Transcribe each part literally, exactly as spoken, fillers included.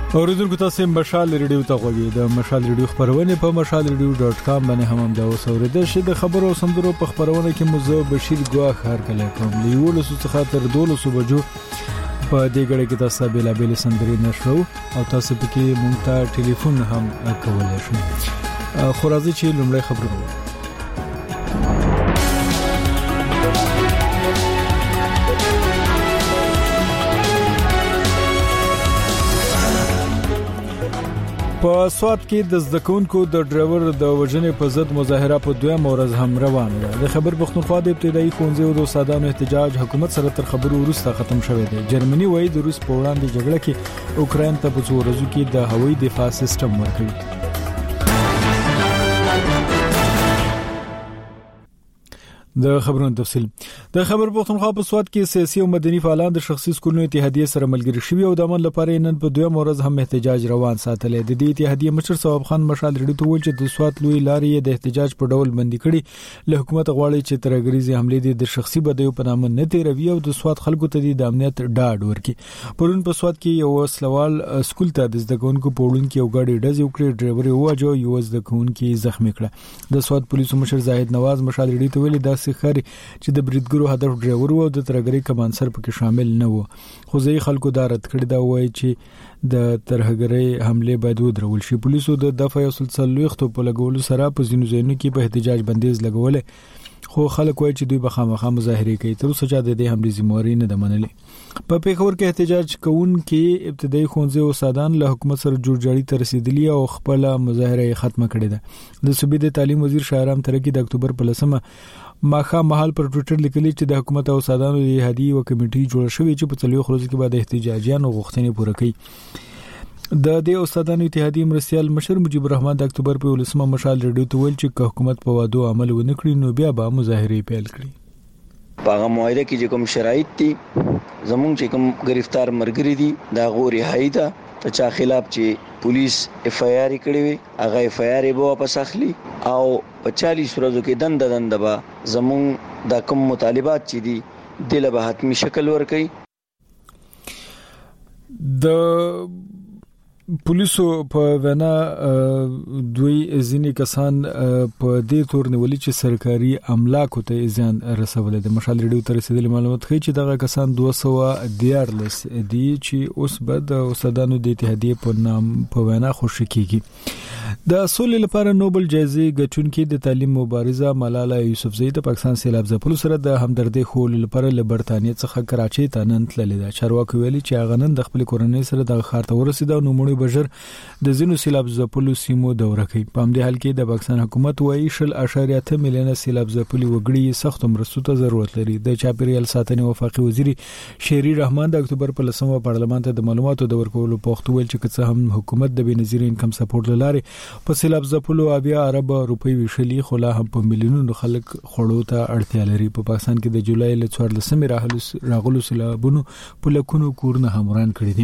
اوریدونکو تاسو مشال ریډیو ته غوږی د مشال ریډیو خبرونه په مشال ریډیو ډاټ کام باندې هم دا اوسوریدل شي د خبرو سندرو په خبرونه کې مزه بشیر ګواخ هر کله کوم لیول څخه تر دولسو بجو په دې غړي کې تاسو بیل بیل سندري نشو او تاسو پکې مونږ ته ټلیفون هم کولای شئ. خو راځي چې لومړی خبرونه په سوات کې د زدکونکو د ډرایور د وژنې په ضد مظاهره په دویم ورځ هم روانه ده. د خبر پښتونخوا د ابتدایي ښوونځي او د استادانو احتجاج حکومت سره تر خبرو وروسته ختم شوی دی. جرمني وایي د روس په وړاندې جګړه کې اوکراین ته په څو ورځو کې د هوایي دفاع سیستم ورکړي. د خبرونو تفصیل د خبر پښتونخوا په سوات کې سیاسي او مدني فعالان د شخصي سکولونو اتحادیه سره ملګري شوي او د عمل لپاره نن په دویم ورځ هم احتجاج روان ساتل. د دې اتحادیه مشر ثواب خان مشال ریډیو ته ویل چې د سوات لوی لارې د احتجاج په ډول بندي کړي. له حکومت غواړي چې ترګریزي حمله د شخصي بدیو په نامه نه تیروي او د سوات خلکو ته د امنیت ډاډ ورکړي. پرون په سوات کې یو وسلوال سکول ته د زدکونکو په وړاندې یو غاډي ډز وکړي، ډرایور یې وواجه او یو زدکونکو زخمی کړ. د سوات پولیسو مشر زاهد نواز مشال ریډیو ته ویل دا سخري چې د بریدګرو هدف ډرایور او د ترګری کمانسر پکې شامل نه وو. خو ځای خلکو دا رد کړی دا وایي چې د ترګری حمله باید ودرول شي. پولیسو د دفاع او سلسلويختو په لګولو سره په ځینو ځایونو کې په احتجاج بندیز لګولې، خو خلک وایي چې دوی به خامخا مظاهره کوي. تر اوسه چې د دې حملې ذمہواری نه ده منلې. په پیښور کې احتجاج کوونکي ابتدایي ښوونځي او استادان له حکومت سره جوړجاړي ته رسیدلی او خپل مظاهره ختمه کړې ده. د صوبې د تعلیم وزیر شاهرام ترکی د اکتوبر په لسمه ماخه محل پر ټوئیټر لیکلی چې د حکومت او استادانو د اتحادیې او کمیټې جوړ شوې چې په څلور ورځې کې بعد احتجاجیانو غوښتنې پوره کړي. د دې استادانو اتحادیې مرستيال مشر مجيب الرحمن د اکتوبر په ولسمه مشال ریډیو ته ویل چې حکومت په وادو عمل ونه کړي نو بیا به مظاهره پیل کړي. پاغه معاهده کې چې کوم شرایط دي زمونږ چې کوم گرفتار مرګري دي دا غوري هایدا ته چا خلاف چې پولیس اف آی آر کړی وي هغه اف آی آر به واپس اخلي او په چالیس ورځو کې دند دند به زمونږ د کوم مطالبات چې دي د له حتمی شکل ورکړي. د پولیسو په وینا دوی ځینې کسان په دې تور نیولي چې سرکاري املاکو ته ځان رسول دي. مشال ریډیو ته رسیدلي معلومات ښیي چې دغه کسان دوه سوه دیارلس دي چې اوس به د استادانو د اتحادیې په نام په وینا خوشی کیږي. د سولې لپاره نوبل جایزې ګټونکې د تعلیم مبارزه ملاله یوسفزۍ د پاکستان سیلاب ځپلو سره د همدردۍ خول لپاره له برتانیې څخه کراچۍ ته نن تللې ده. چارواکي ویلي چې هغه نن د خپل کورنۍ سره د ښار ته ورسېده او نوموړي بشر د زینو سیلاب ځپلو سیمو دوره کوي. په همدې حال کې د پاکستان حکومت وايي شل اشاریه اته میلیونه سیلاب ځپلي وګړي سخت مرستو ته ضرورت لري. د چاپیریال ساتنې وفاقي وزیر شهري رحمان د اکتوبر په لسمه پارلمان ته د معلوماتو د ورکولو په وخت ویل چې څه هم حکومت د بنظیر انکم سپورټ لاري په سیلاب ځپلو اویا ارب روپۍ ویشلي خو لا هم په میلیونونو خلک خړو ته اړتیا لري. په پاکستان کې د جولای له څوارلسمې راغلو سیلابونو په لکونو کورونه هم وران کړي دي.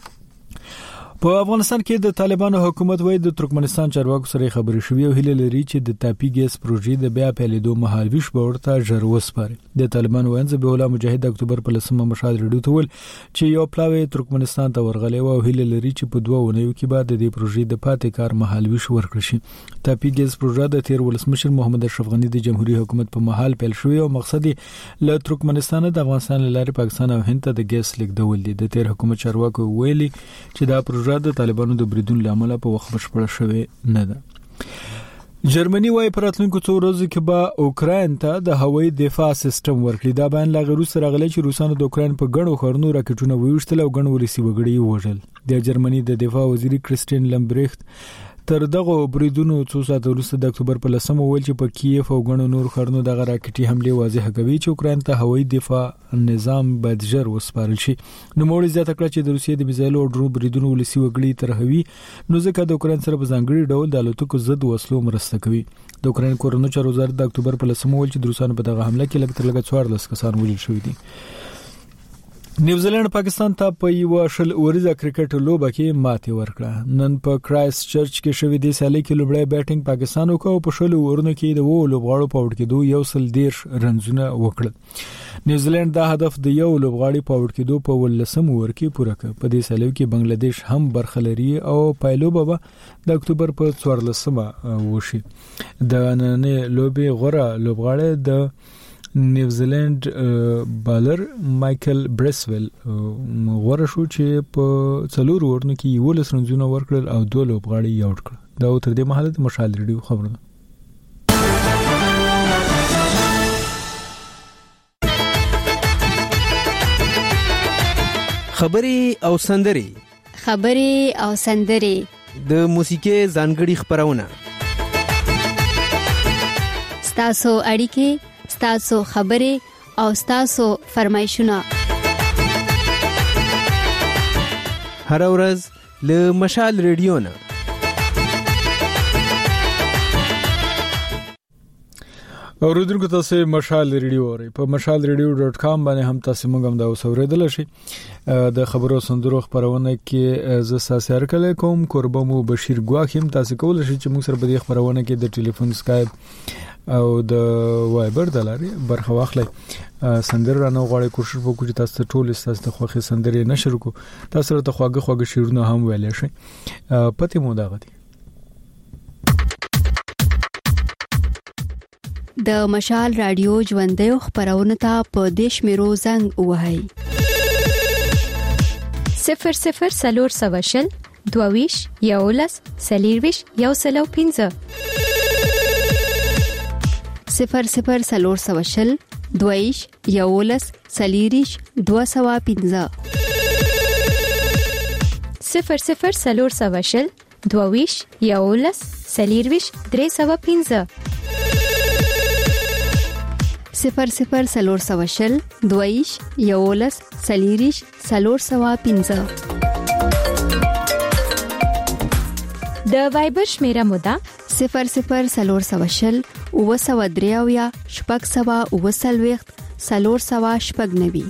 په افغانستان کې د طالبانو حکومت وایي د ترکمنستان چارواکو سره خبرې شوې او هیله لري چې د تاپی ګیس پروژې د بیا پیلېدو مهال ویش به ورته ژر وسپاري. د طالبانو وینځ به الله مجاهد د اکتوبر په لسمه مشال ریډیو ته ویل چې یو پلاوی ترکمنستان ته ورغلی او هیله لري چې په دوه ونیو کې بعد د دې پروژې د پاتې کار مهال ویش ورکړي شي. تاپی ګیس پروژه د تیر ولسمشر محمد اشرف غنی د جمهوریت حکومت په مهال پیل شوې او مقصد یې له ترکمنستان د افغانستان لارې پاکستان او هند ته د ګیس لیږدول دي. د تیر حکومت چارواکو ویلي چې دا پروژه د طالبانو د بریدون لامل په وخت بشپړه شوې نه ده. جرمني وايي پر راتلونکو څو ورځو کې به اوکراین ته د هوایي دفاع سیستم ورکړي. دا بیان لا غروس راغلی چې روسانو د اوکراین په ګڼو خورنو راکټونه ویشتل او ګڼ ولسی وګړي وژل. د جرمني د دفاع وزیر کریسټین لمبریخت تر دغه بریدونو څو ساعت وروسته د اکتوبر په لسمه ویل چې په کیف او ګڼو نور خورنو دغه راکټي حمله واضح کوي چې اوکراین ته هوایي دفاع نظام باید ژر وسپارل شي. نو موږ زیاته کړه چې د روسیې د میزایلو او ډرون بریدونو ولسی وګړي ترهوي نو ځکه د اوکراین سره په ځانګړي ډول د الوتکو ضد وسلو مرسته کوي. د اوکراین کورنو چارو وزارت د اکتوبر په لسمه ویل چې د روسانو په دغه حمله کې لږ تر لږه څوارلس کسان وژل شوي دي. نیوزیلند پاکستان ته په یو شل اوریزه کرکټ لوبه کې ماتې ورکړه. نن په کرایست چرچ کې شوې د سالي کې لوبړی بیټینګ پاکستان وکاو په شل اورونو کې د وو لوبغاړو په وړ کېدو یو سل دیرش رنزونه وکړل. نیوزیلند دا هدف د یو لوبغاړي په وړ کېدو په ولسم اور کې پوره کړ. په دې سالي کې بنگلاديش هم برخه لري او پایلوبه به د اکتوبر په څوارلسمه وشي. د نننې لوبې غوره لوبغاړي د نیوزیلند بالر مایکل بریسویل غوړه شو چې په څلور اورونو کې یو لس رنزونه ورکړل او دوه لوبغاړي یې آوټ کړل. دا تر دې مهاله د مشال ریډیو خبرونه. خبري او سندري خبري او سندري د موسیقي ځانګړي خبرونه ستاسو اړیکې ستاسو خبرې او ستاسو فرمایشونه هر ورځ له مشال ریډیو نه. اوریدونکو تاسو مشال ریډیو اورئ په مشال ریډیو ډاٹ کام باندې هم تاسو موږ هم دا اوسوریدل شي. د خبرو سندرو خبرونه کې ز ساسر کله کوم قربمو بشیر ګواخیم تاسو کول شي چې موږ سره په دې خبرونه کې د ټلیفون سکایپ او د وایبر د لاري برخه واخلئ. سندر رانه غواړي کوشش وکړو چې تاسو ټول تاسو ته خوخي سندرې نشر کو تاسو ته خواږه خواږه شیرونه هم ویلې شي. پته مو دا غدي د مشال رادیو ژوندې خبرونه ته په دیش میرو زنګ وهاي صفر صفر سلور سواشل دوویش یولس سلیرویش یو سلو پینزه صفر صفر سلور سواشل دوویش یولس سلیریش دو سوا پینزه صفر صفر سلور سواشل دوویش یولس سلیرویش درې سوا پینزه صفر صفر سلور سواشل دویش یولس سلیریش سلور سوا پینزه. د وایبر شمیره مودا صفر صفر سلور سواشل او سوا دریاویا شپږ سوا او سلويخت سلور سوا شپږ نوي.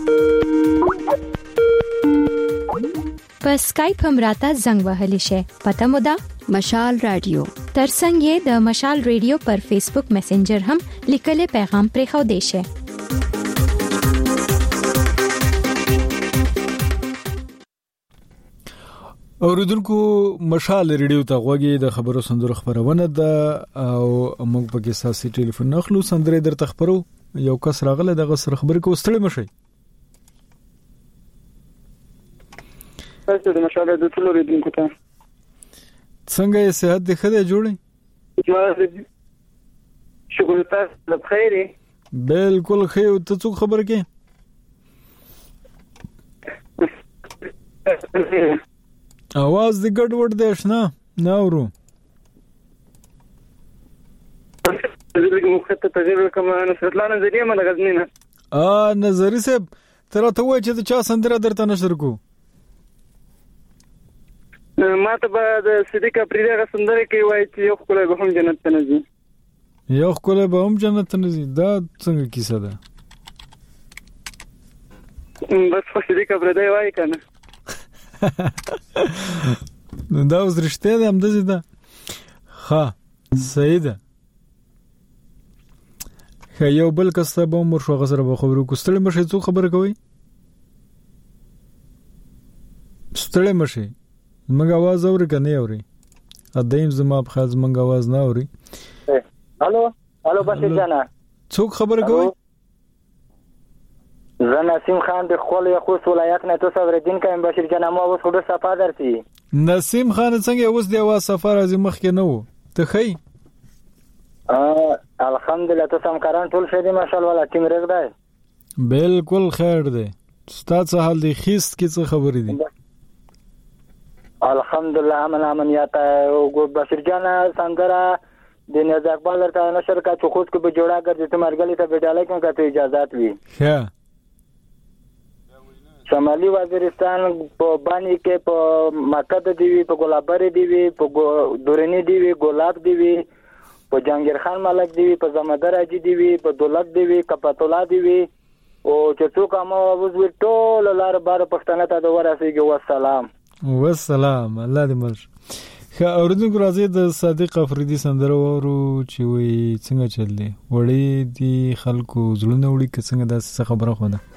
په سکایپ هم راته زنګ وهلی شي. پته مودا مشال رادیو ترڅنګ یې د مشال ریډیو پر فیسبوک میسنجر هم لیکل پیغام پرې خو دی شي. اوریدونکو مشال ریډیو ته غوږی د خبرو سندرو خبرونه ده او موږ په کې ساسي ټلیفون نخلو سندرې درته خبرو یو کس راغله دغه سره خبرې کو ستړي مشي. تاسو د مشال د ټولو ریډونکو ته څنګه یې صحت دې خدای جوړي؟ شکر تاسو د خیر. بالکل خیر. ته څو خبر کې؟ आवाज دې ګډ وډ دی شنه نه اورو. زه مخته تجربه کوم انا سلطان نظریه مله غزنینه. ا نظری صاحب تر ته وای چې چا سندره درته نشر کو. ما ته به د صدیق افریدی غ سندره کې وای چې یو خپل به هم جنت ته نځي. یو خپل به هم جنت ته نځي. دا څنګه کیسه ده؟ بس خو صدیق افریدی وای کنه. دا اوس رښتیا ده هم دزې ده. ها صحیح ده. یو بل کس ته به مر شو غسر به خبرو کو ستړي مشه څو خبره کوي؟ ستړي مشه زمونږ आवाज اوري کنه اوري؟ ادم زما په خاص زمونږ आवाज نه اوري. الو الو بشیر جانا څوک خبره کوي؟ زه نسیم خان د خپل یخوس ولایت نه تاسو ورېدین کوم بشیر جانا مو اوس خود صفه درسي. نسیم خان څنګه اوس دی आवाज سفر از مخ کې نه وو ته خی؟ ا الحمدلله تاسو هم کاران ټول شه دي ماشاءالله ټیم رګ دی. بالکل خیر دی. ستاسو حال دی خيست کی څه خبرې دي؟ الحمدلله امن امن یاته او بشیر جانا سندره د نیاز اقبال ته نشر کا چې خود کو به جوړا ګرځي ته مرګلی ته بډاله کوم کته اجازهات وي. ها شمالي وزیرستان په باندې کې په مکه دی وی په ګلابر دی وی په دورنی دی وی ګلاب دی وی په جهانگیر خان ملک دی وی په زمدر اجي دی وی په دولت دی وی کپتولا دی وی او چې څوک هم وزوي ټول لار بار پښتنه ته د ورسېږي. والسلام والسلام. الله دې مل خا اوردونکو راځي د صادق افریدي سندره ورو چې وي څنګه چل دی وړي دي خلکو زړونه وړي که څنګه دا خبره خو ده.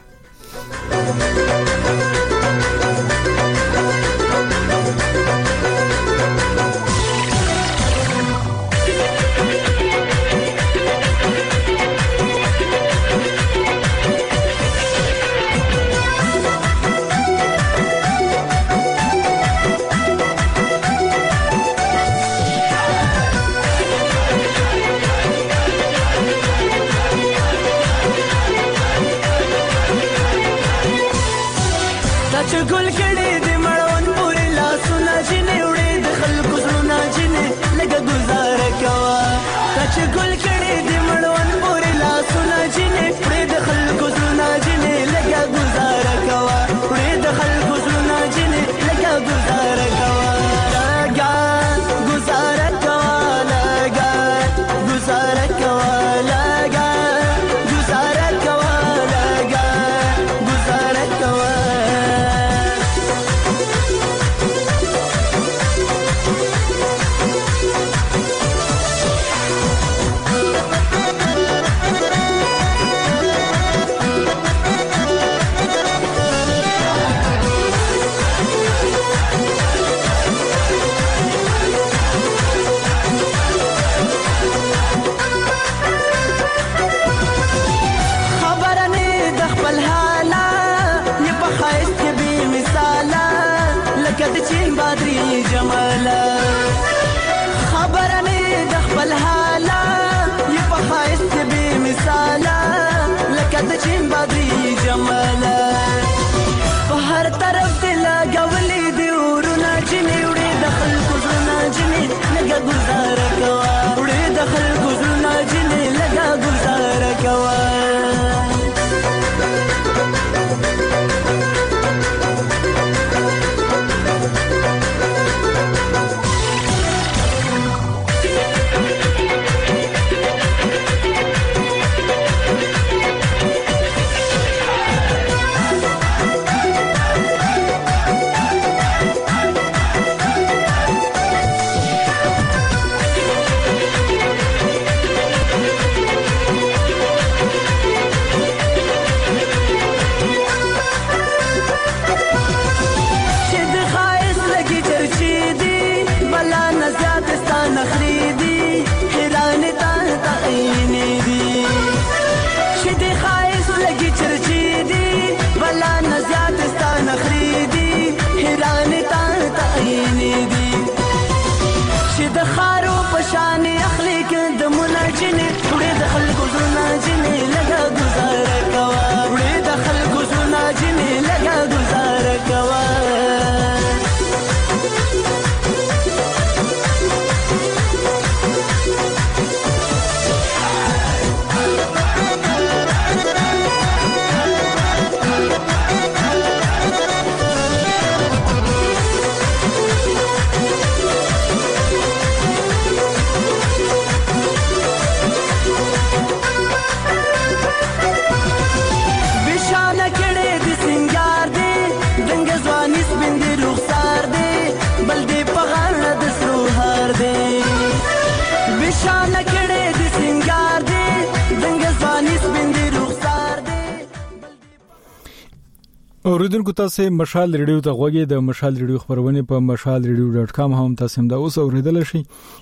اوریدونکو تاسو مشال ریډیو ته غوږی د مشال ریډیو خبرونه په مشال ریډیو ډاټ کام هم تاسو هم دا اوس اوریدل شي.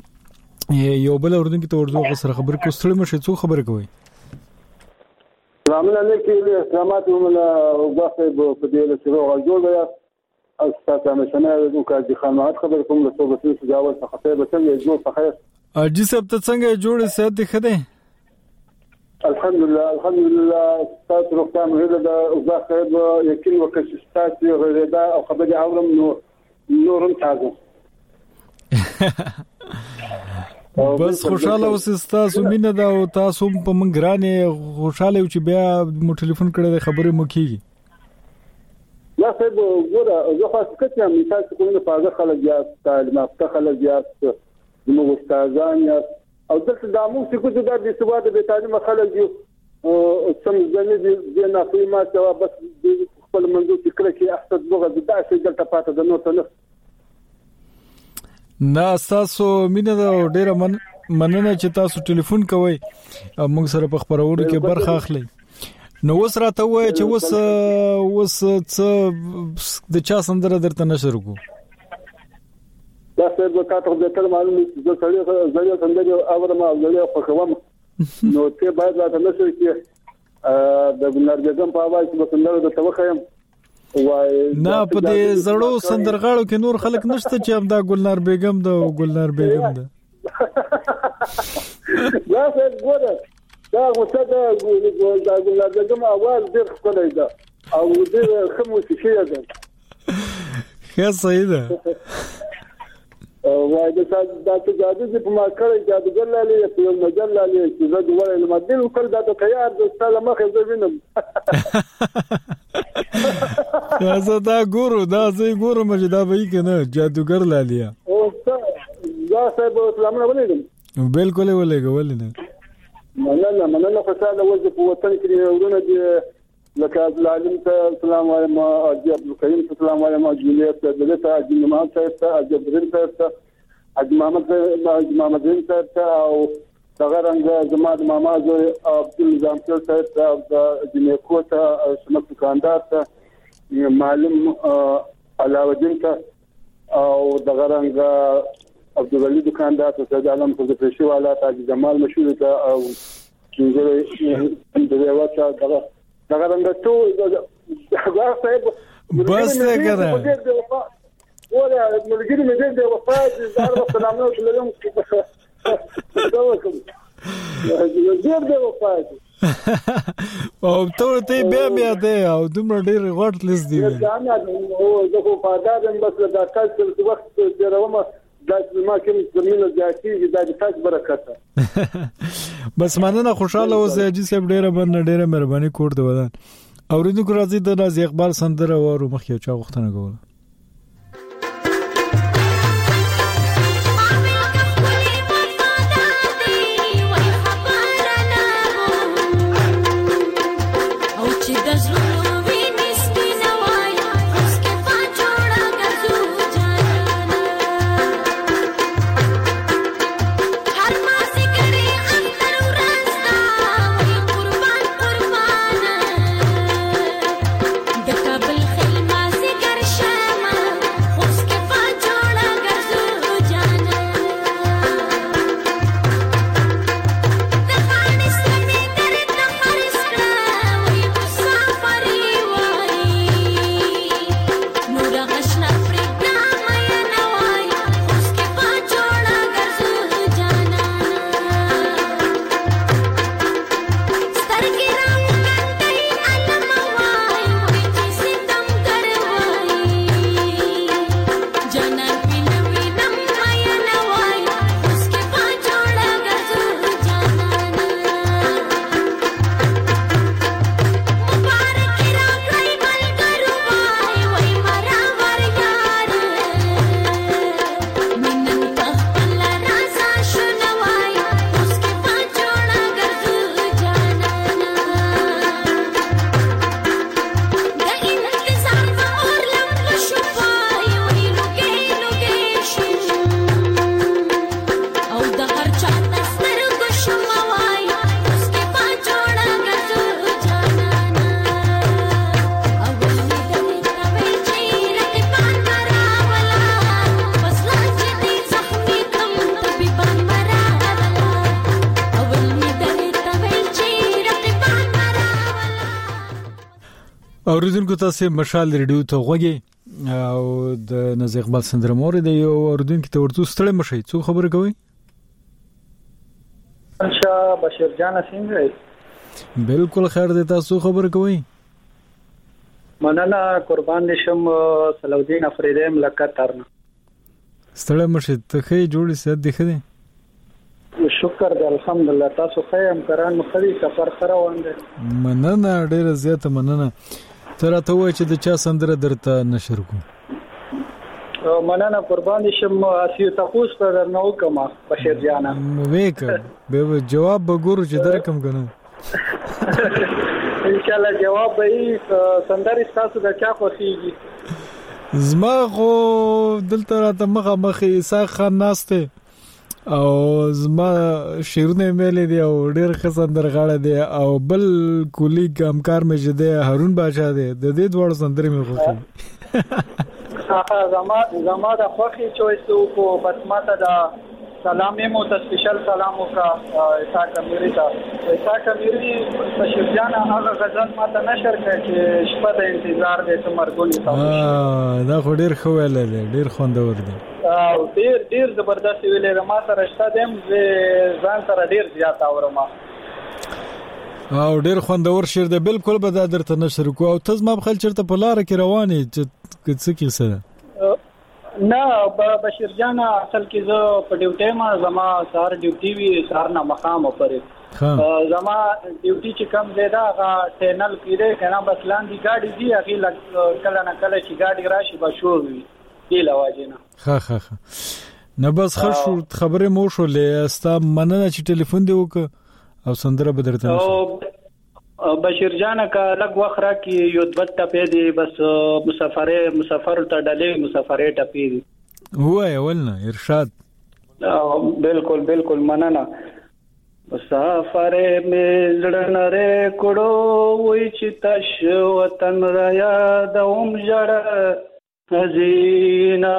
یو بل اوریدونکو ته ورته سره خبر کو ستړي مشه څو خبر کوي. السلام علیکم اسلامات وملا وبخه په دې له شروع جوړ بیا او تاسو مشنه د کوم خدمات خبر کوم له صوبتي سجاوت څخه به څنګه جوړ په خیر. اجي سب ته څنګه جوړ سات خده الحمدلله الحمدلله تاسو روغتیا مهله د وزخه یقین وکړ تاسو غوړېدا او خبري اورم نو نورم تاسو بس خوشاله اوسئ تاسو مینه دا او تاسو په منګرانه خوشاله چې بیا مو ټلیفون کړی خبرې مو کیږي. لا صاحب ګوره زه خاص کته مې تاسو کومه فازه خلک یا تعلیم یافته خلک یا موږ استادان یا او دلته د موږ څخه د دې سواد به تعلیم خلک یو سم ځنې دې نه فيما ته بس خپل منځو فکر کې احساس بغه د داسې دلته پاتې د نو ته نه نه تاسو مینه دا ډیره من مننه چې تاسو ټلیفون کوئ موږ سره په خبرولو کې برخه اخلي. نو اوس راته وایي چې اوس اوس څه د چا سندره درته نشر کو دا څه د تاسو د تل معلوم چې زړی زړی سندره اورم او زړی په کوم نو ته باید راته نشر کې د ګلنارګم په اواز په سندره د توخیم وای نه په دې زړو سندرغاړو کې نور خلک نشته چې هم دا ګلنار بیگم دا ګلنار بیگم دا دا څه ګوره دا غوسه دا ګلنار بیگم اواز ډېر ښکلی ده او ډېر ښه موسیقي ده ښه صحیح ده وای دا دا چې جادو چې په ما کړی جادوګر لالي په یو مجل لالي چې زه دوه علم دل کول دا ته تیار د سلام مخه زه وینم زه دا ګورو دا زه ګورم چې دا وایي کنه جادوګر لالي او دا صاحب سلام نه ولیدم بالکل ولېګو ولینه مننه مننه فساده وځي په وطن کې ورونه دي لکه العالم ته سلام علیکم اجي عبد الکریم سلام علیکم جولیت دلته اجي محمد صاحب ته اجي عبدالرحیم صاحب ته اجي محمد اجي محمد صاحب ته او څنګه رنګ زما د ماما زوی عبد النظام صاحب ته د جنکو ته شمس دکاندار ته معلم علاوالدین ته او دغه رنګ عبدالعلی دکاندار ته سید عالم صاحب پېښې والا ته جمال مشهور ته او څنګه دغه واچا دغه دغه رنګ ته دا صاحب بس لګره ولا ملګری مې دې وفات زار سلامونه وکړم دا وکم دې دې وفات او ته ته بیا بیا دې او دومره ډېر غوړ لیست دی دا نه او زه خو فادارم بس دا تاسو وخت درومه دا ما کوم زمينه ځاتی دا د تاسو برکت بس مننه خوشاله اوسئ چې صاحب ډېره باندې ډېره مهرباني کوړ دی ودان اوریدونکو راځي د نازي اقبال سندره وارو مخ یو چا غوښتنه کوله اوریدونکو تاسو مشال ریډیو ته غوږی او د نازي اقبال سندره مور دی او اوریدونکو ته ورته ستړي مشي څو خبر کوي انشا بشیر جان څنګه بالکل خیر دی تاسو خبر کوي مننه قربان نشم صلاحالدین افریدی ملکتر ستړي مشي ته خې جوړی سات دی خدي شکر دی الحمدلله تاسو خیم کران مخدي سفر خروان دي مننه ډیره زیاته مننه تر ته وای چې د چا سندره درته نشر کو مننه قربان شم اسی تاسو پر نو کما بشیر جانا وېک به جواب وګورو چې درکم کنه ان شاء الله جواب به سندري تاسو د چا خوښيږي؟ زما خو دلته راته مخه مخې اسحاق خان ناسته او زما شیرونه مېلې دی او ډېر ښه سندرغاړی دی او بل کولیګ همکار مې چې دی هارون بادشاه دی، د دې دواړو سندرې مې خوښوي. هغه زما زما د خوښي چويس او بس ماته دا سلام مو ته سپیشل سلام وکا اسحاق امیری ته. اسحاق امیری بشیر جان هغه غزل ماته نشر کړ چې شپه د انتظار د سمرګونی تاسو. اه دا خو ډیر خو ویل دی، ډیر خوندور دی او ډیر ډیر زبردست ویلې ما سره شته دیم ځان سره ډیر زیات اورم او ډیر خوندور شعر دی. بالکل به دا درته نشر کو او تاسو ما خپل چرته په لار کې رواني چې څه کیسه ده؟ نه بشیر جان اصل کې زه په ډیوټي ما زما سار ډیوټي وی سار نه مقام پرې زما ډیوټي چې کم زیاده هغه ټینل کړي کنه بس لاندې گاډي دی هغه کله نه کله چې گاډي راشي به شور وي دی لواجنه. ها ها ها نه بس خرشو خبره مو شو لستا مننه چې ټلیفون دی وک او سندره بدرته بشیر جان کا لګ وخره کې یو دبت ټپې دی بس مسافرې مسافر ته ډلې مسافرې ټپې دی وای ولنه ارشاد. بالکل بالکل مننه. مسافرې مې زړنره کړو وای چې تاسو وطن را یادوم جړ حزینا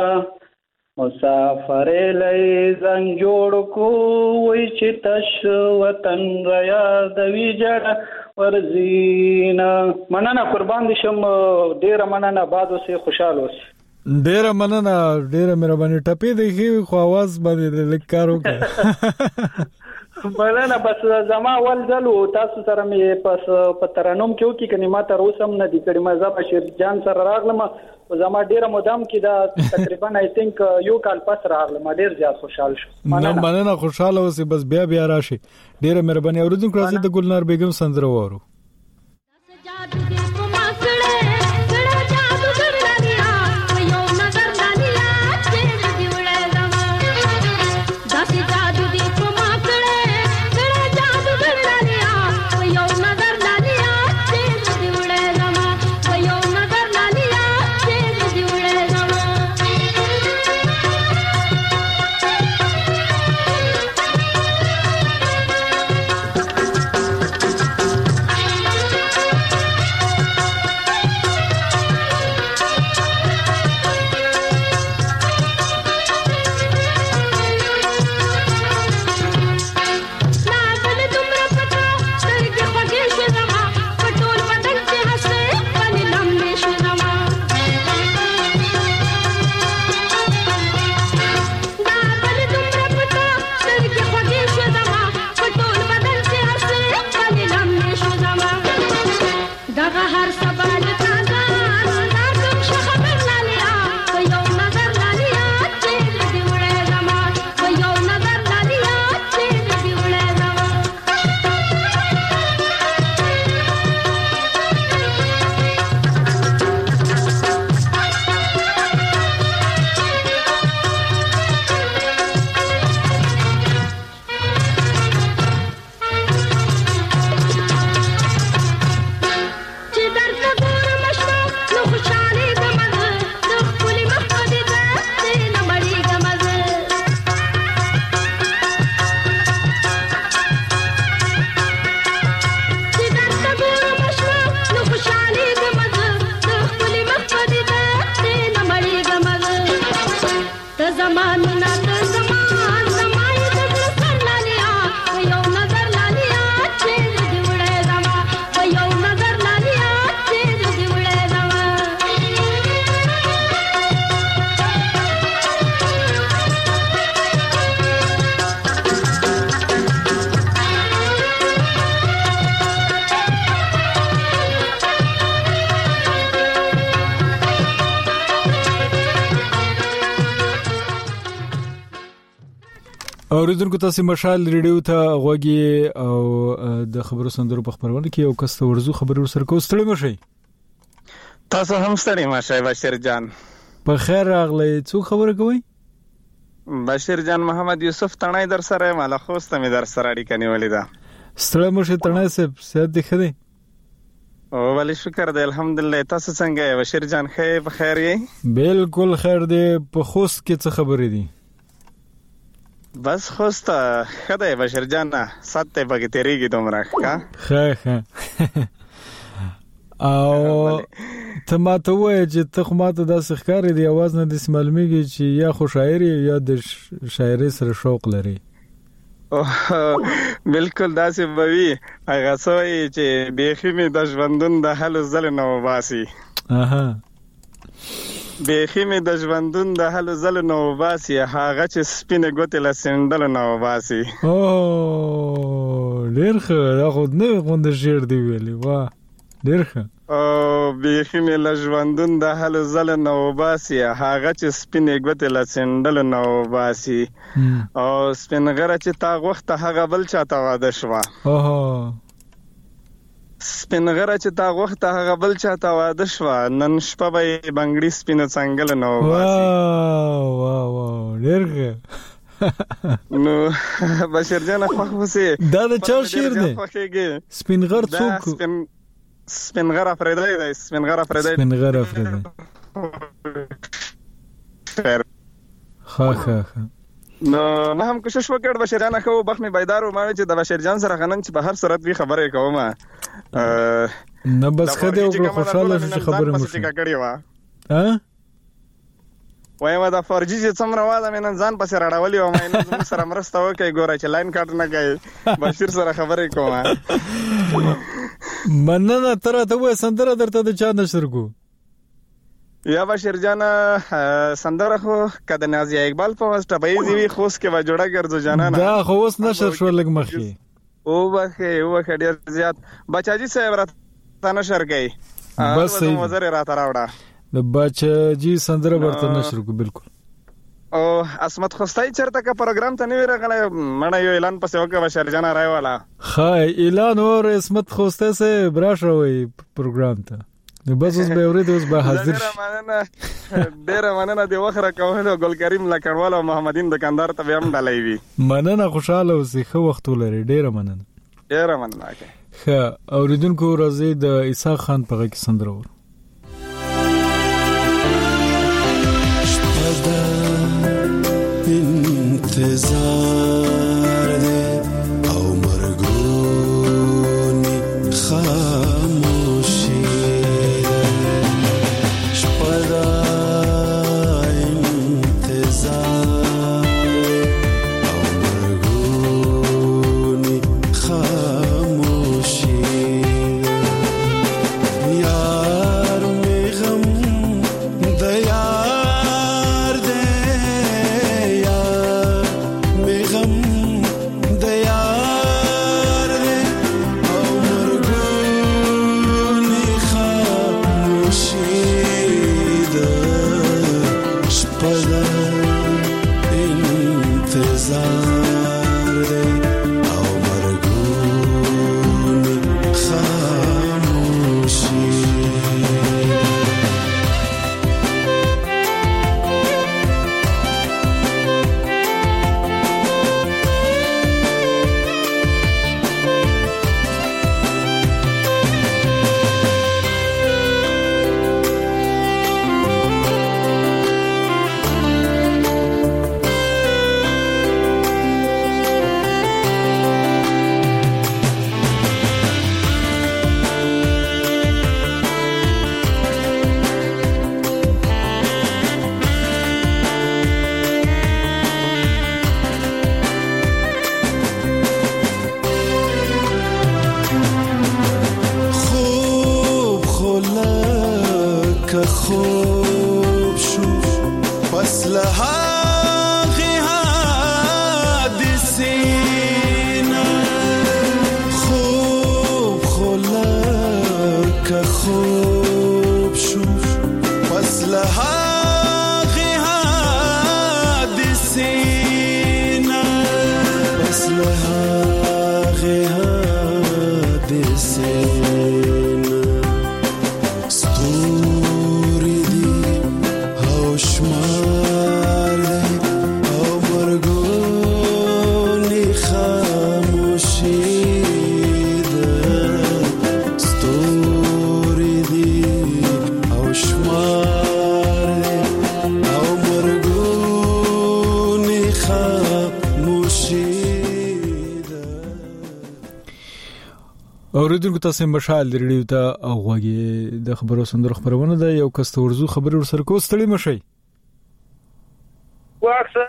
مسافرې لې ځان جوړ کو وای چې تاسو وطن را یادوي جړ ورزینا. مننه قربان دي شم ډیر مننه بعد اوسه خوشاله اوسه. ډیر مننه ډیر مهرباني ټپې دی خو आवाज باندې لیکارو کا مننه بس زما ول زلو تاسو سره مې پس په ترنم کې وکي کني ما ته روسم نه دي کړي ما زما شیر جان سره راغلم او زما ډیر مدام کې دا تقریبا آی تھنک یو کال پس راغلم ډیر زیات خوشاله شوم. مننه مننه خوشاله اوسه بس بیا بیا راشي. ډیر مهرباني اوریدونکو راځي د ګلنار بیگم سندره وورو. اوریدونکو تاسو مشال ریډیو ته غوږی او د خبرو سندرو په خبرونه کې یو کس ورزو خبرو سره کو ستړي مشي. تاسو هم ستړي مشي بشیر جان. په خیر راغلی. څو خبره کوي؟ بشیر جان محمد یوسف تڼای در سره مال خوسته می در سره اړیکه نیولې ده. ستړی مشه تڼای صاحب صحت دې ښه دی؟ او ولی شکر دی الحمدلله. تاسو څنګه یې بشیر جان؟ ښه په خیر یې؟ بالکل خیر دی. په خوست کې څه خبرې دي؟ بس خوست ښه دی بشیر جان، سات ته پکې تیریږي دومره ښه ښه ښه. او ته ما ته وایې چې ته خو ما ته داسې ښکارې دی اواز نه داسې معلومیږي چې یا خو شاعر یا د شاعرۍ سره شوق لري. بالکل داسې به وي. هغه څه وایي چې بیخي مې د ژوندون د هلو ځلو نه وباسي. اها بیخي مې د ژوندون د هلو ځلو نه وباسي، هغه چې سپینې ګوتې له سینډلو نه وباسي. او ډېر ښه، دا خو نوې غونډه شعر دی ویلي. واه ډېر ښه. او بیخي مې له ژوندون د هلو ځلو نه وباسي، هغه چې سپینې ګوتې له سینډلو نه وباسي. او سپین غره چې تا غوښته هغه بل چاته واده شوه. سپین غره چې تا غوښته هغه بل چاته واده شوه، نن شپه به یې بنګړي سپینو څنګلو نه وباسي. واه واه ډېر ښه. نو بشیر جان خوښ اوسې. دا د چا شعر دی؟ سپین غر څوک؟ سپین غر افریدی دی. سپین غر افریدی سپین غر افریدی. ښه ښه ښه. نو ما هم کوشش وکړ بشیر جان خو بخ مې بیدار و، ما چې د بشیر جان سره غنن چې په هر صورت وی خبرې کوم. نه بس خدای او خوشاله شې خبرې مو شي کړی و. ها وایم دا فرجی چې څومره واده مې نن ځان پسې راړولې و، ما نن زموږ سره مرسته وکړئ. ګوره چې لاین کاټ نه کوي، بشیر سره خبرې کوم. مننه. تر ته وې سندره درته د چا نشر کو؟ یا بشیر جان سندره خو کده نازیه اقبال په واسطه به زیوی خوست کې و جوړه ګرځو جانانه. دا خو اوس نشر شو لګ مخې. او بخې او خډیر زیات بچاجي صاحب راته نشر کوي. بس صحیح وزر راته راوړه. د بچاجي سندره ورته نشر کو. بالکل. او اسمت خوستای چرته کا پروګرام ته نه راغلی مړه یو اعلان پسې وکړه بشیر جان راي والا. ها اعلان اور اسمت خوسته سے براش راوي پروګرام ته. نو بس اوس به اورید اوس به حاضر شي. ډېر مننه دی وخره کوله ګل کریم لکړوال او محمدین دکاندار ته هم ډالای وي. مننه خوشاله اوسې خو وخت ولري. ډېر مننه. ډېر مننه. ښه اوریدونکو راځي د عیسی خان په غږ کې سندره ور. انتظار دے او مرگونی خاموشی شپدا انتظار او مرگونی خاموشی یار میں غم دیا خوب شو پس لحاقی حادثینا خوب خلق خوب شو پس لحاقی حادثینا پس لحاقی حادثینا مرگونی خاموشی اوریدونکو تاسو مشال لري ته اوغه د خبرو سندره خبرونه ده یو کس ته ورزو خبر ورسره کو ستړي مشي واخه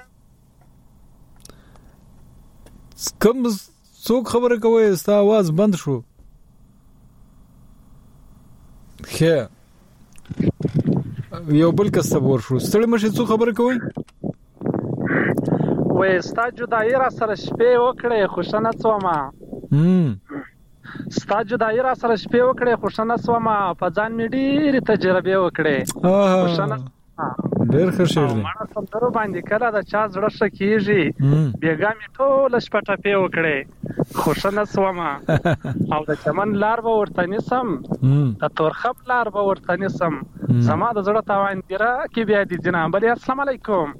کوم څوک خبره کوي ستا आवाज بند شو خیر یو بل کس ته ور شو ستړي مشي څوک خبره کوي وې ستا جدای را سره شپې وکړې خوشنه څوما هم ستا جدای را سره شپې وکړې خوشنه څوما په ځان مې ډېری تجربه وکړې خوشنه ډېر ښه شعر دی ما سندرو باندې کله د چا زړه شکیږي بیګا مې ټول شپه ټپې وکړې خوشنه څوما او د چمن لار به ورته نیسم د تورخم لار به ورته نیسم زما د زړه تاوان دیره کې بیا دي جناب بلی السلام علیکم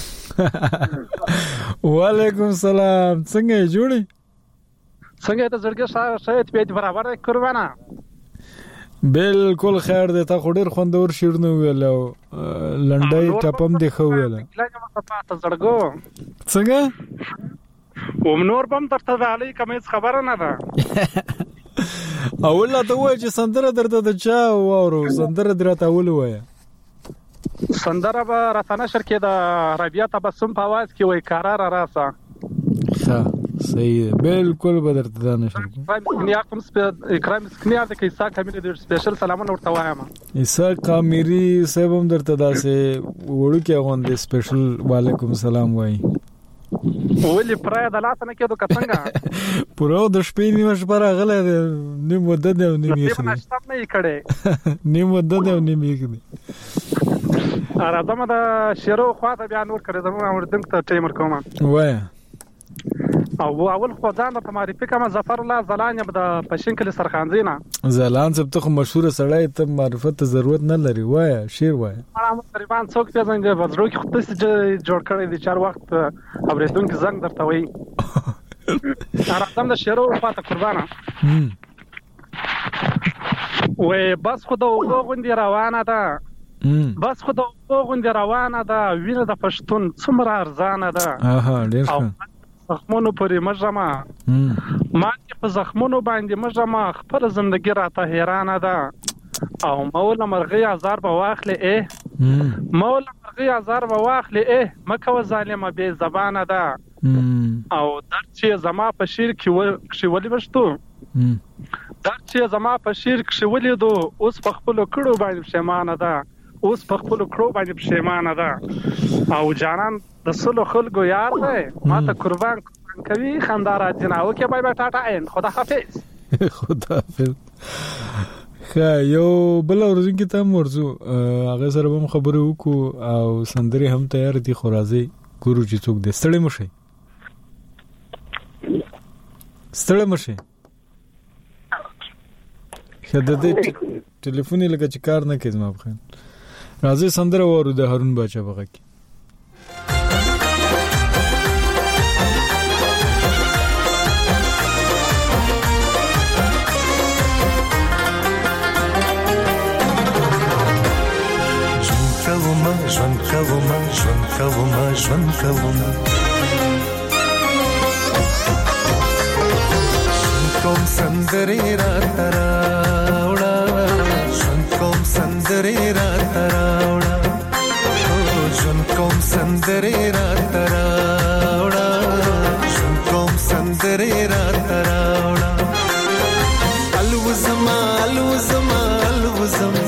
وعلیکم السلام څنګه جوړی څنګه ته زړګي شاید په دې برابر قربانه بالکل خیر دی تا خو ډیر خوندور شعر نو ویلو لنډای ټپم دی خو ویل ته زړګو څنګه وم نور بم درته علي کومه خبره نه ده اول لا ته وای چې سندره درته د چا وورو سندره درته اول وای سندره به راتنه شرکې د ربيع تبسم په आवाज کې وای قرار راسه ښه صحیح بالکل بدر ته نشم کنیا کوم اکرام کنیا د کیسا کامیری د سپیشل سلامونه ورته وایم ایسا کامیری سبم درته داسې وړو کې غوندې سپیشل وعلیکم السلام وای ولې پرای د لاس نه کېدو کڅنګا پرو د شپې نیمه شپه راغله نیم مدد او نیم یې نشته نه کړي نیم مدد او نیم یې کړي راځم د شیرو خواته بیا نور کړی زموږ اوردنګ ته ټیمر کوم وای او اول خو ځان ته معرفي کوم ظفر الله زلان یم د پښین کلی سرخانزینا زلان سب ته مشهور سړی ته معرفت ته ضرورت نه لري وای شیر وای ما تقریبا څوک پیژنې د بزرګ خو تاسو جوړ کړی د چار وخت اوریدونکو زنګ درته وای راځم د شیرو خواته قربانه وای بس خو د وګوندې روانه ده بس خو د وګوندې روانه ده وینه د پښتون څومره ارزانه ده اها ډیر زخمونو پرې مجرمه ما چې په زخمونو باندې مجرمه خپل زندگی راته حیرانه ده او مولا مرغی هزار به واخلې اه مولا مرغی هزار به واخلې اه مکه و ظالمه بې زبانه ده او در چې زما په شیر کې ولې وشتو در چې زما په شیر کې ولیدو اوس په خپل کړو باندې پښیمانه ده اوس په خپل کړو باندې پښیمانه ده او جانان د سلو خلکو یار دی ما ته قربان کوي خندارا جناو کې بای بای ټاټا ان خدا حافظ خدا حافظ خا یو بل ورځ ته مرزو هغه سره هم خبرې وکړو او سندري هم تیار دي خو راځي ګورو چې څوک دې ستړي مشه ستړي مشه خدای دې ټلیفون لګا چې کار نه کوي ما بخیر راځي سندره ورو د هارون بچا بغه کې ژوند کوم ژوند کوم ژوند کوم کوم سندري را تراوړه ژوند کوم سندري را تراوړه ژوند کوم سندري را تراوړه ژوند کوم سندري را تراوړه الوزما الوزما الوزما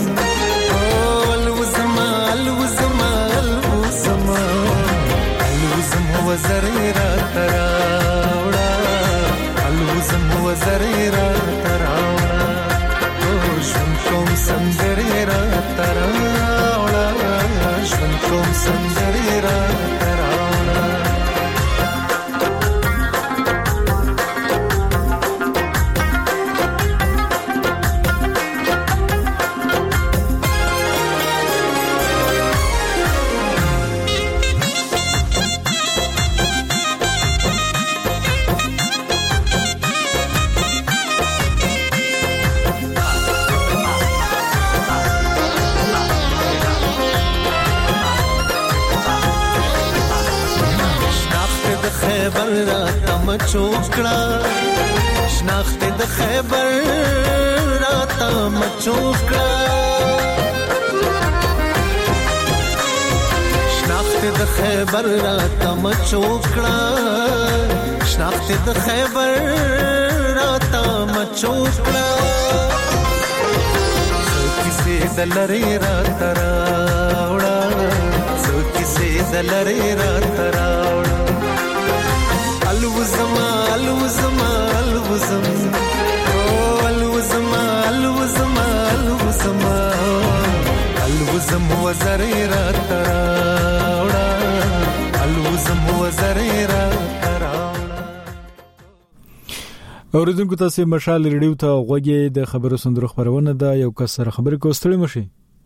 وزريرا تراوڑا الوزم وزريرا تراوڑا او شم کوم سندريرا تراوڑا خیبر را تم چوکړه شناخت د خیبر را تم چوکړه شناخت د خیبر را تم چوکړه شناخت د خیبر را تم چوکړه کیسه دلری را تراوړه سو کیسه دلری را تراوړه الوزما الوزما الوزم او الوزما الوزما الوزما الوزم وزری را تراوړه الوزم وزری را تراوړه. اوریدونکو تاسو مشال ریډیو ته غوږی د خبرو صندوق خبرونه ده یو کس سره خبرې کوستړې مشي.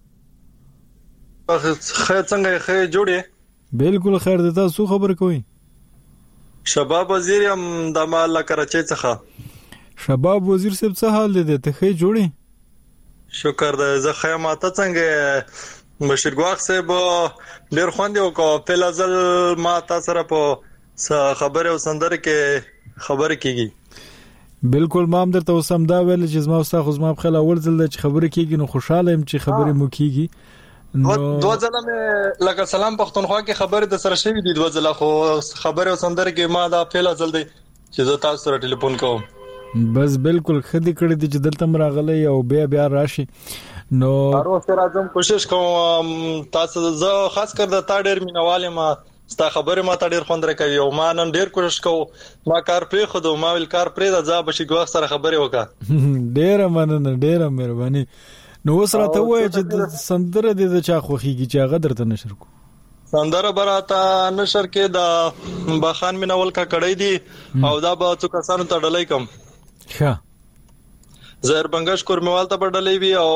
خیر څنګه خیر جوړې؟ بالکل خیر ده. تاسو خبر کوئ؟ شباب وزیر هم د مال کراچۍ څخه. شباب وزیر صاحب څه حال دی؟ ته خیر جوړې؟ شکر ده. زه خیر ماته څنګه بشیر ګواخ صاحب ډیر خوند یو کو په لازل ما تاسو سره په خبره او سندره کې خبره کیږي. بالکل ما هم درته وسم دا ویل چې زما واستخ زما په خلا اول ځل چې خبره کیږي نو خوشاله يم چې خبره مو کیږي. نو دوه ځله مې لکه سلام پښتونخوا کې خبره د سره شوی دي دوه ځله خو خبره او سندره کې ما دا پیلا ځل دی چې زه تاسو سره ټلیفون کوم. بس بالکل خدي کړی دي چې دلته مرغلې او بیا بیا راشي. نو هر وخت راځم کوشش کوم تاسو زه خاص کر د تا ډیر مینواله ما ستا خبره ما ته ډیر خوند راکوي او ما نن ډیر کوشش کوم ما کار پرې خو ما ویل کار پرې دا ځا بشي ګواخ سره خبره وکړه. ډیر مننه ډیر مهرباني. نو اوس راته وای چې سندره دې د چا خوخيږي چې هغه درته نشر کو سندره براته نشر کې دا باخان مینول کا کړی دي او دا به څو کسانو ته ډلای کوم. ښه زهر بنگش کورموال ته ډلای وی او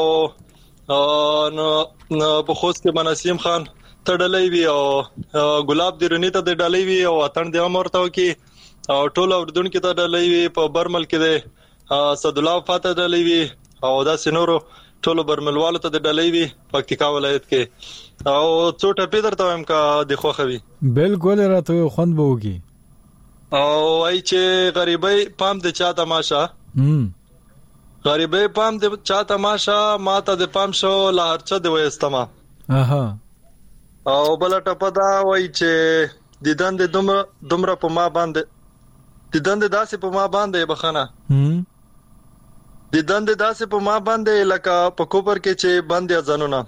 نو په خوست کې مناسیم خان ته ډلای وی او ګلاب دیرونی ته ډلای وی او اتن دی امرته کی او ټول اردن کې ته ډلای وی په برمل کې ده صد الله فاته ډلای وی او دا سينورو ټول برملوالو ته ډلای وی پکتیکا ولایت کې او څو ټپې درته وایم کا د خوخوي. بالکل راته خوند بوږي او ای چې غریبۍ پام د چا تماشا هم غریبۍ پام د چا تماشا ماته د پام شو لا هرڅه دی وېستما. اها او بل ټپه دا وای چې دیدن د دومره دومره په ما باندې دیدن د داسې په ما باندې بخنه هم دیدن د داسې په ما باندې لکه په کوپر کې چې باندې ځانونه.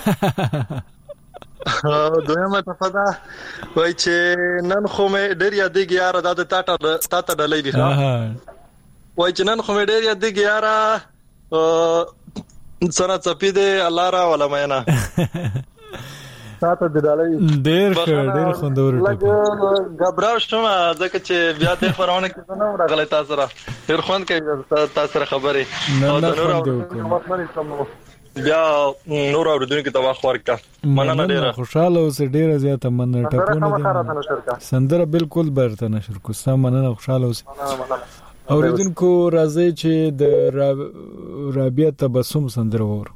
دویمه ټپه دا وای چې نن خو مې ډېر یادېږي یاره دا د تاته تاته ډلې دي وای چې نن خو مې ډېر یادېږي یاره سره چپی دې الله را ولا مېنا تاته ډلې ډېر ډېر خوندور ټپه غبراو شوم ځکه چې بیا د فرعون کې نه راغلی تاسو را ډېر خوند کوي تاسو سره خبرې او د نور بیا نور اوردونکو ته واخ ورکا مننه ډیره خوشاله اوس ډیره زیاته مننه ټپونه دي سندره بالکل برته نشر کو سم مننه خوشاله اوس اوردونکو راځي چې د رابعه تبسم سندره وور.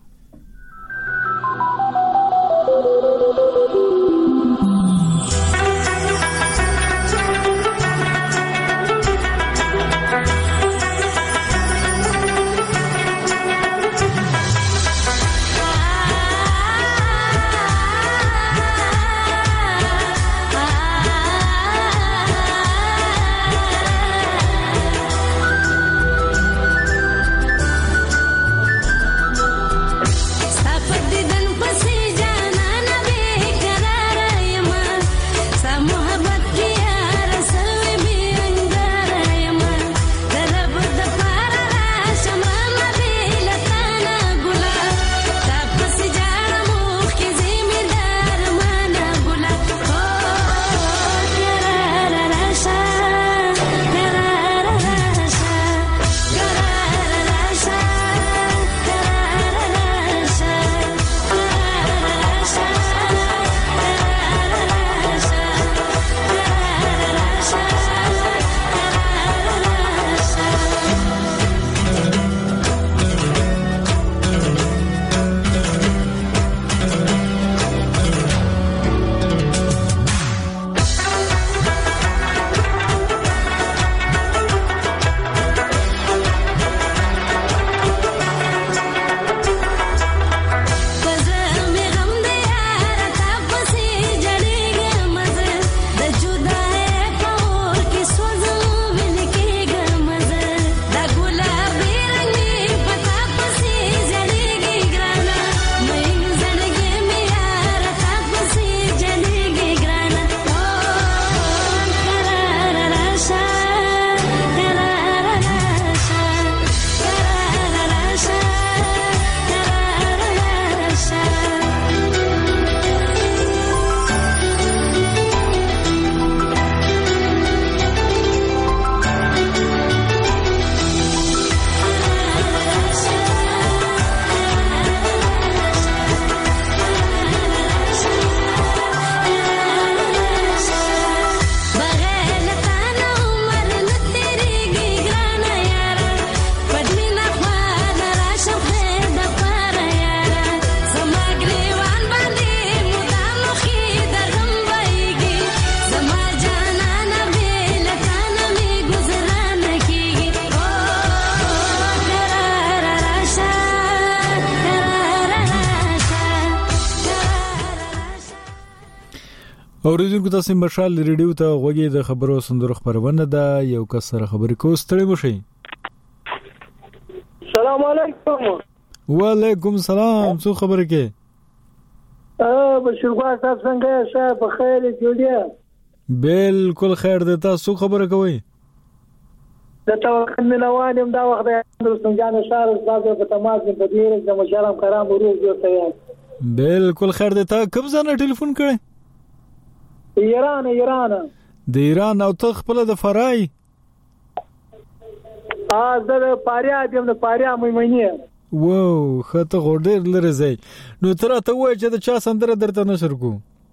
اوریدونکو تاسو مشال ریډیو ته غوږی د خبرو سندرو خبرونه ده یو کس سره خبرې کوو ستړي مشي. السلام علیکم. وعلیکم السلام. څو خبره کې؟ ا بشرګوا تاسو څنګه یې؟ په خیر جوړیا؟ بالکل خیر ده. تاسو خبره کوئ؟ د توکل ملوانم دا وخت د سنجان شهر تاسو په تماس کې بدیر د مشالم کرام ورو جوړ تیار. بالکل خیر ده. تا کوم ځای نه ټلیفون کړی؟ ایران. ایران د ایران. او ته خپل د فرای؟ ا زه د پاریا دیم د پاریا مېمنه. واو خته غوډر لره زی. نو تر ته وای چې د چا سندره درته نشر کو؟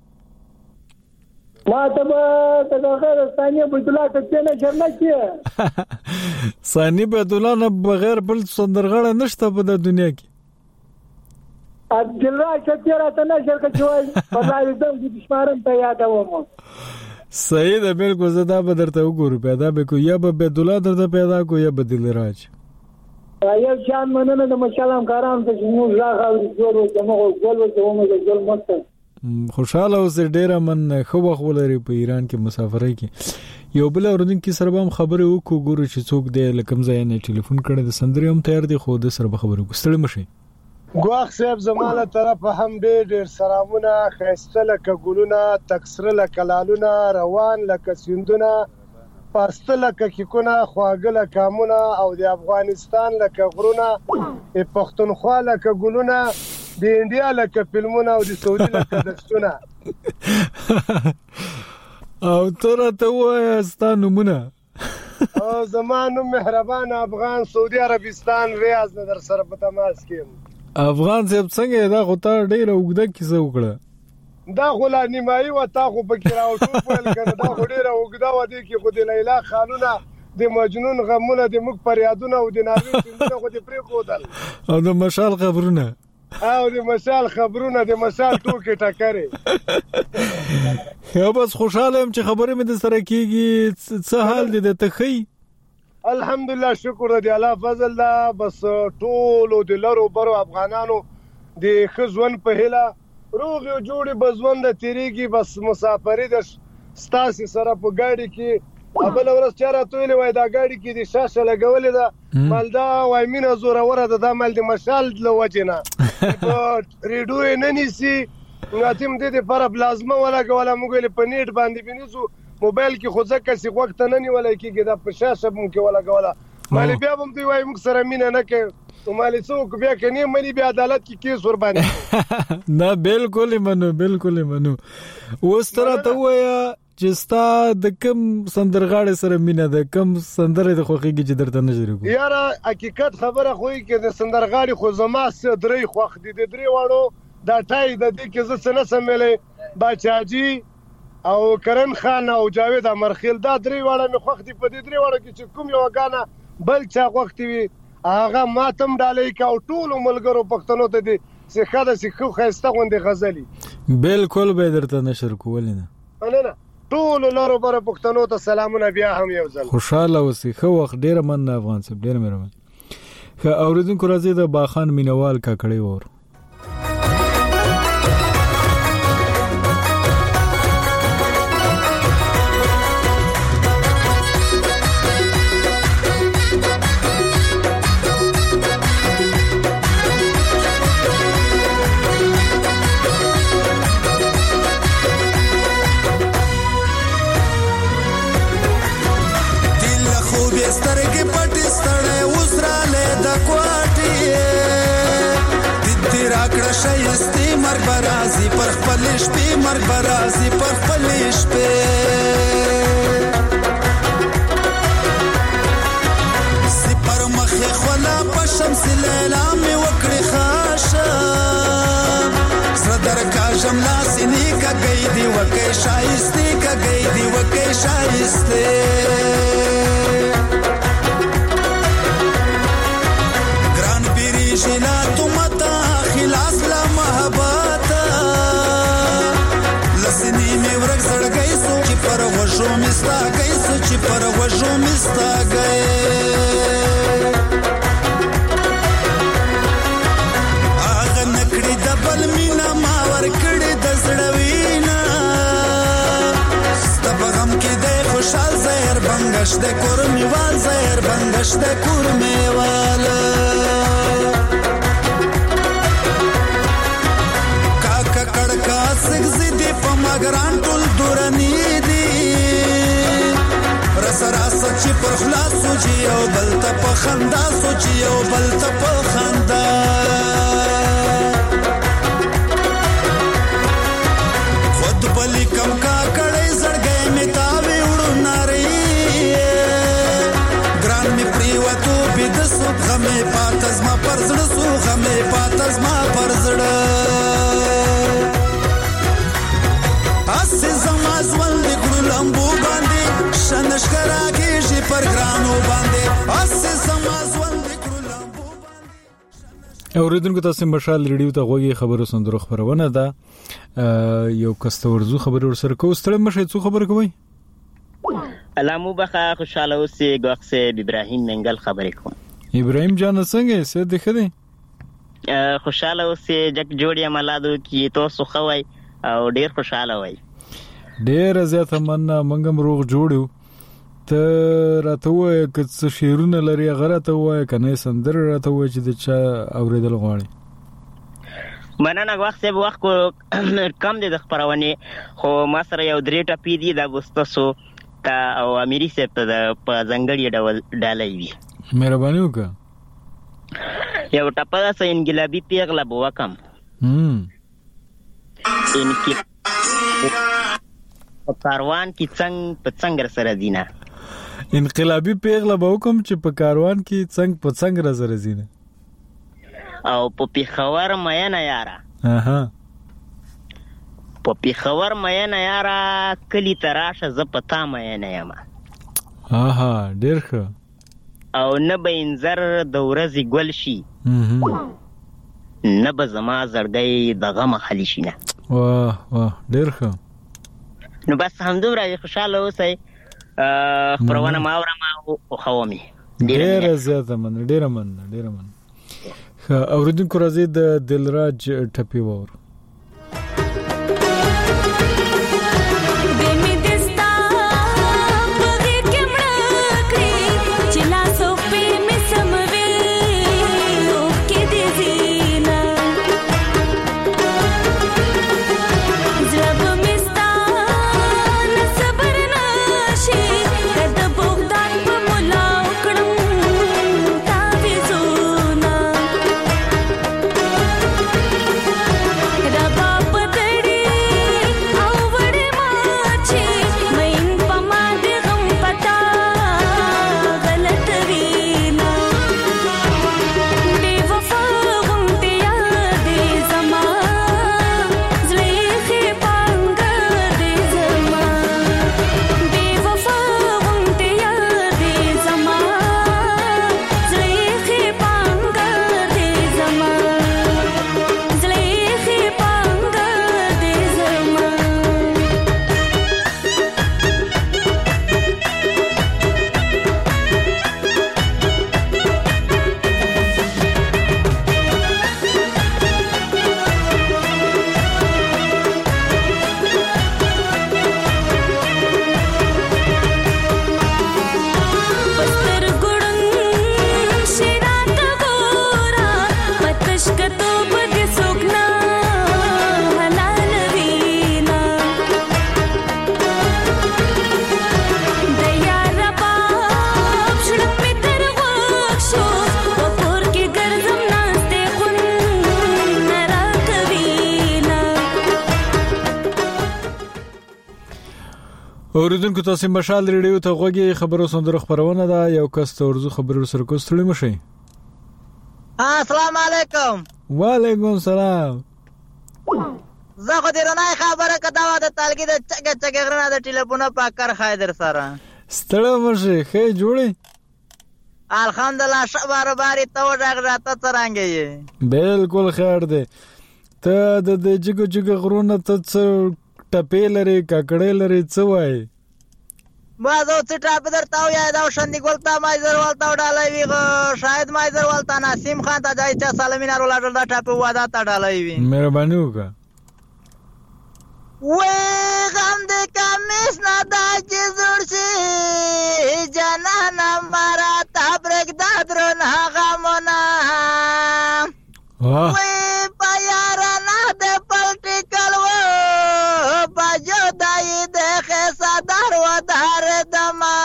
ما ته به د غیر ثانیه عبد الله ته نه جنه کیه. ثانیه عبد الله نه بغیر بل سندرغړ نشته په د دنیا کې. عبد الله چې راته نشر کوي والله دم د شمارم ته یادوم. صحیح ده. بالکل زدا به درته وګورو پیدا به کو یا به عبد الله درته پیدا کو یا بدل راج. یو جان مننه د مشالم کاران ته موږ لا غوړي جوړو چې موږ ګول وځو موږ ګول مست. خوشاله اوس ډیره من خو وخولري په ایران کې مسافرۍ کې. یو بل اوردونکو سره هم خبرې وکړو ګورو چې څوک دی لکم ځای نه ټلیفون کړي د سندري هم تیار دي خو د سره خبرې کوستړي مشي. ګواخ صاحب زماله طرف هم ډېر ډېر سلامونه. خیسته لکه ګلونه، تکسره لکه لالونه، روان لکه سیندونه، پاسته لکه کیکونه، خواږه لکه امونه، او د افغانستان لکه غرونه، پښتونخوا لکه ګلونه، د انډیا لکه فلمونه، او د سعودي لکه دښتونه. او تر ته وایه ستا نومونه؟ او زما نوم مهربان افغان، سعودي عربستان ریاض نه در سره په تماس کې. افغان صاحب څنګه دا خو تا ډیره اوږده کیسه وکړه. دا خو لا نیمایي و تا خو پکې راوټوپ ویل کنه. دا خو ډیره اوږده و دي کې خو د لیلا خانونه، د مجنون غمونه، د موږ فریادونه او د ناوې سندونه خو دې پرې خودل. او د مشال خبرونه او د مشال خبرونه د مشال ټوکې ټکرې. یو بس خوشاله يم چې خبرې مې د سره کیږي. څه حال دې د تخی؟ الحمدلله شکر دی الله فضل دا. بس ټول د لرو برو افغانانو د خزون په هله روغ یو جوړي بزوند تیریږي. بس مسافرې د ستاسي سره په ګاډي کې ابل ورځ چاره تویلې وای دا ګاډي کې د شاشه لګولې ده مالدا وای مینه زوره وره ده د مال د مشال له وجنه په ریډیو نه نیسی. ناتم دې د پر پلازما ولا کوله موږ له پنیټ باندې بنیسو موبایل کې خو ځکه چې وخت نه نیولای کېږي دا په شاشه مونږ کې ولا کوله. مالي بیا هم دوی وای موږ سره مینه نه کوي. نو مالي څوک بیا کني ملي بیا عدالت کې کیس ور باندې. نه بالکل منو بالکل منو. اوس تر ته وایا چې ستا د کم سندرغاړي سره مینه ده؟ کم سندره د خوخيږي چې درته نشر کو؟ یاره حقیقت خبره خوې کې د سندرغاړي خو زما سره درې خوخ دي. د درې وړو دا ټای د دې کې زه څه نه سمېلې باچاجي او کرن خان او جاوید امرخیل دا درې وړه مې خوخ دي. په دې درې وړه کې چې کوم یو غانا بل چا وخت وي هغه ماتم ډالې کا او ټول ملګرو پښتنو ته دي څخه د سکو خسته غوندې غزلي. بالکل به درته نشر کول نه نه نه ټول لارو بر پښتنو ته سلامونه بیا هم یو ځل. خوشاله اوسې. خو وخت ډیر من افغان صاحب ډیر مهربان. خو اوریدونکو راځي د باخان مینوال کا کړي ور شایسته مرګ برازي پر خپل شپې مرګ برازي پر خپل شپې سپر مخه خلا په شمس لیلا می وکړي خاشه سره درکا جملا سینې کا گئی دی وکي شایسته کا گئی دی وکي شایسته ګران پیری شلا تمتا خلاص لا محبت لسنی می ورک زړګي سو چې پر وښو مستا گئی سو چې پر وښو مستا گئی اغه نکړي د بل مینا ما ور کړي د زړوینا د کورمیوال زهر بنگش د کورمیوال کاکا کڑکا سگزی دی پا مگران ټول دورانی دی رس راس چی پر خلاص سوچی او بلتا پا خندا سوچی او بلتا پا خندا خود بلی کم کا کڑی زڑگئے میتاوی اڑو ناری گران می پریواتو بید سو غمی پاتز ما پرزڑ سو غمی پاتز ما پرزڑ اسی زماز والدی گرو لمبو باندی شنشکرا کیشی پر گرانو باندی اسی زماز والدی گرو لمبو باندی. اوریدونکو تاسو مشال ریډیو ته غوږی خبرو سندرو خبرونه ده یو کستورزو خبر ورسره کو ستړم مشه څو خبر کوي علامو بخا خوشاله اوسې غوښه ابراهیم منګل خبرې کوم. ابراهیم جان څنګه څه ده خدي خوشاله اوسې جګ جوړی ملادو کی تاسو خوای او ډیر خوشاله وای. ډیر زیاته مننه منګم روغ جوړو ته راته وای که شیرونه لري غره ته وای کنه سندر راته وای چې د چا اوریدل غواړي. مننه وخت به وخت کم دي د خبرونه خو ما سره یو درې ټپی دي د اگستو تا او اميري سپ ته په ځنګړی ډول ډالۍ وي. مهرباني وکړه. یو ټپه ده سې انګلابي پیغله بو وکم. هم ان کې په کاروان کې څنګه په څنګه سره دینه انقلابی پیغله به وکم چې په کاروان کې څنګه په څنګه سره دینه او په پیښور مې نه یاره. اها په پیښور مې نه یاره کلی تراشه ز پتا مې نه یم. اها ډیر ښه. او نه به انذر د ورځې ګل شي نه به زما زړګی د غم خلی شي نه. واه واه ډیر ښه. نو بس همدومره خوشاله اوسئ. خبرونه ما اورم او خوامي ډیر زیاته من ډیر من ډیر من اوریدونکو راځي د دلراج ټپی وور. اوریدونکو تاسو مشال ریډیو ته غوږی خبرو سندرو خبرونه ده یو کس تورزو خبرو سره کوستړی مشي. السلام علیکم. وعلیکم السلام. زه خو دې نه خبره کدا و د تلګي د چګ چګ غرنه د ټلیفون په کار خایدر سره ستړی مشي خې جوړي الحمدلله شبار باري تو ډاګ راته څنګه یې بالکل خیر دی ته د جګ جګ غرونه ته ټپې لري ککړې لري څه وای ما زه څه ټاپ درتاو یا دا شندې ګولتا مایزر ولتا ډالای وی شاید مایزر ولتا نسیم خان ته دای چې سلامینار ولاړ دا ټاپ واده ته ډالای وی مهرباني وکړه وې غم د کمیس نه دا چې زړ شي جنانه مراته پرېږده درنه غمونه وې په یارانه د پلټیکل و په جدایي د خیصدار ودارېدمه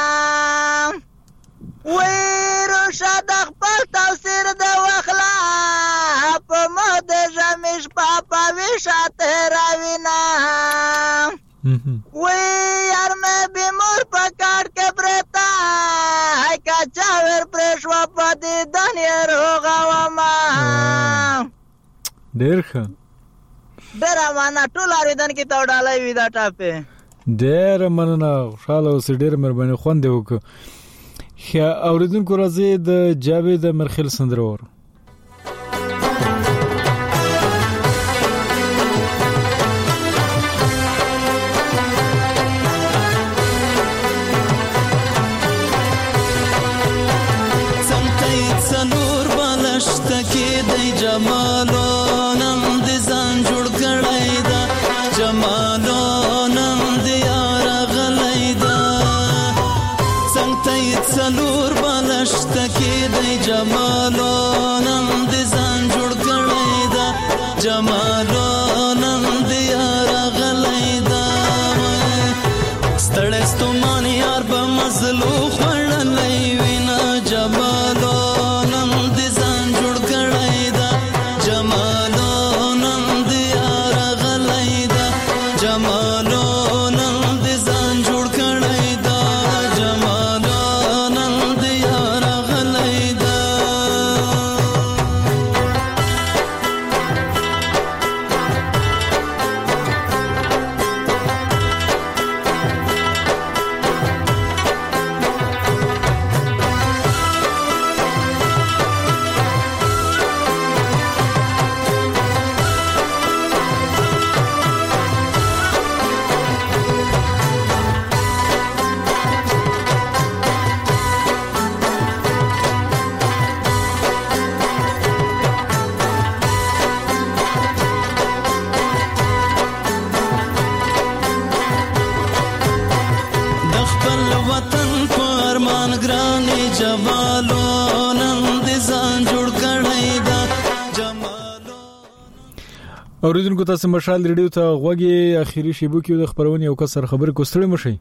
وې روشه د خپل توصیر د وخلا په مو د ژمي شپه په ویښه تېروینه وې یار مې بیمور په کاټ کې پرېته که چا ور پرېښوه په دیدن یې روغه ومه ډېر ښه ډېره مننه ټول اورېدونکي ته ډالۍ وي دا ټاپې ډېره مننه خوشحاله اوسئ ډېره مهرباني خوند یې وکړه ښه اورېدونکو راځئ د جاوید مرخیل سندره واورو جمالو نم دې ځان جوړ کړی دا جمالو نم دې یار غلی دا څنګه ته څلور بالشت کې دې جمالو نم دې ځان جوړ کړی دا جمالو نم دې یار غلی دا ستړی ستومان یار به مزلو خړلې وینا جمالو نم دې ځان جوړ کړی دا جمالو نم دې یار غلی دا جمالو نم دې ځان جوړ کړی دا جمالو نم دې یار غلی دا اوریدونکو تاسو مشال ریډیو ته غوږی اخیری شیبو کې د خبرونه یو کسر خبر کوستړی مشي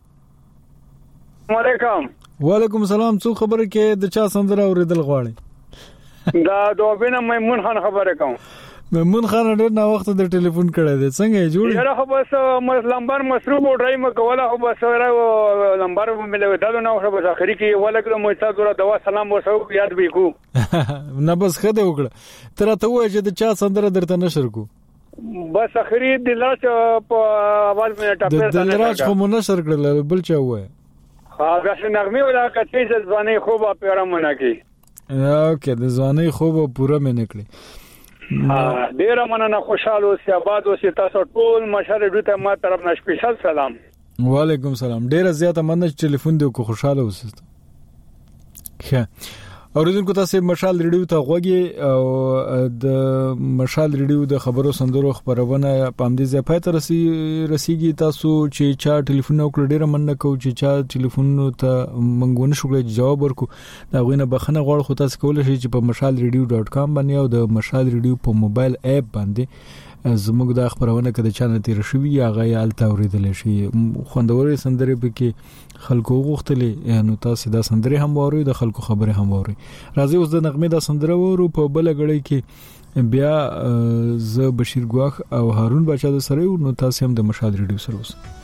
وعلیکم وعلیکم السلام څو خبره کې د چا سندره اوریدل غواړي دا دوبینه میمون خان خبره کوم میمون خان ډېر نا وخت د ټلیفون کړی دی څنګه جوړ یاره خو بس لمبر مصروف او ډرایم کوله خو بس لمبر ملو دالو نو خو بس اخري کې ولکه مو تاسو را دوا سلام وسو یاد به کو نه بس خده وکړه تر ته وای چې د چا سندره درته نشر کو بس اخري دلراج په आवाज مې ټاپر د دلراج خو مو نشر کړل بل چا وای ها غاښ نغمه ولا کته ځواني خوب پیرا منا کی اوکې د ځواني خوب پوره مې نکړي ها ډیر مننه خوشاله اوسئ آباد اوسئ تاسو ټول مشر ډوته ما طرف نه سپیشل سلام وعلیکم سلام ډیر زیاته مننه چې ټلیفون دی کو خوشاله اوسئ ښه اوریدونکو تاسو مشال ریډیو ته غوږی او د مشال ریډیو د خبرو سندرو خبرونه پام دي زه پاتې رسی رسیږي تاسو چې چا ټلیفون وکړ ډیر مننه کو چې چا ټلیفون ته منګونه شو جواب ورکو دا غوینه بخنه غوړ خو تاسو کولای شئ چې په مشال ریډیو ډاټ کام باندې او د مشال ریډیو په موبایل اپ باندې زموږ د خبرونه کده چانه تیر شوی یا غیال توریدل شي خوندوري سندري به کې خلکو غوښتلې نو تاسو دا سندري هم ووري د خلکو خبره هم ووري راځي اوس د نغمه دا سندره وورو په بل غړی کې بیا ز بشیر ګواخ او هارون بچا د سره نو تاسو هم د مشال ریډیو سره اوس